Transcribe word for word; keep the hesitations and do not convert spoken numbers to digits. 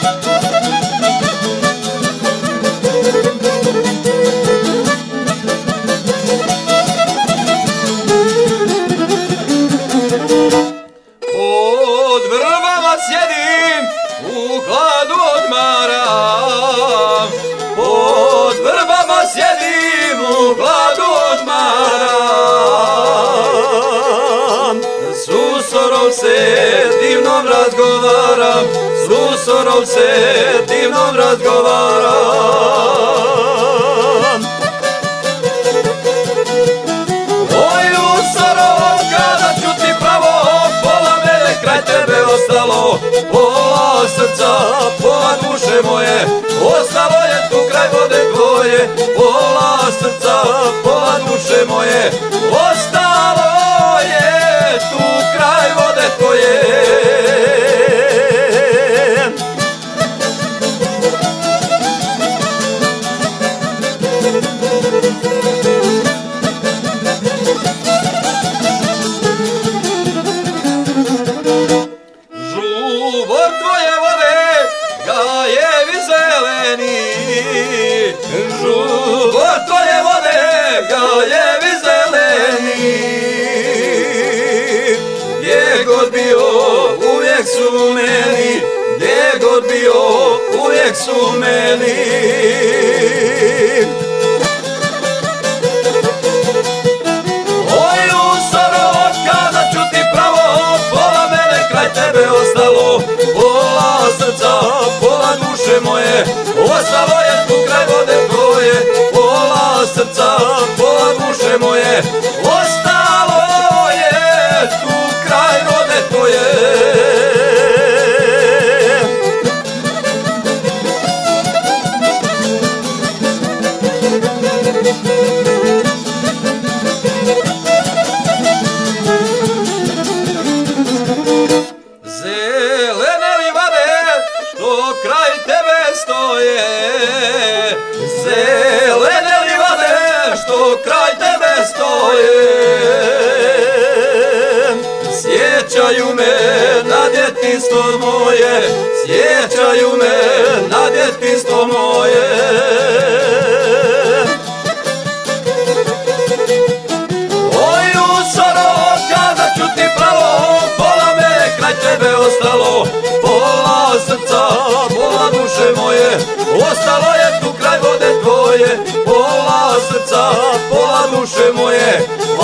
Pod vrbama sjedim, u hladu odmaram. Pod vrbama sjedim, u hladu odmaram. S usorom se divnom razgovaram, s usorom se divnom razgovaram. Oj usoro, kada ću ti pravo, pola mene kraj tebe ostalo, pola srca, pola duše moje, ostalo je tu kraj vode tvoje, pola srca, pola duše moje, ostalo je tu kraj vode tvoje. Žuvor tvoje vode, gajevi zeleni, žuvor tvoje vode, gajevi zeleni. Gdje god bio, uvijek su meni, gdje god bio, uvijek su meni. Oj usoro, kada ću ti pravo, pola mene kraj tebe ostalo, pola srca, pola duše moje, ostalo je tu kraj vode tvoje, pola srca, pola duše moje, ostalo je tu kraj vode tvoje. Zelene livade što kraj tebe stoje, zelene livade što kraj tebe stoje, sjećaju me na djetinjstvo moje, sjećaju me na djetinjstvo moje. Oj usoro, kada ću ti pravo, pola mene kraj tebe ostalo, pola srca, pola duše moje, ostalo je tu kraj vode tvoje, pola srca, pola duše moje,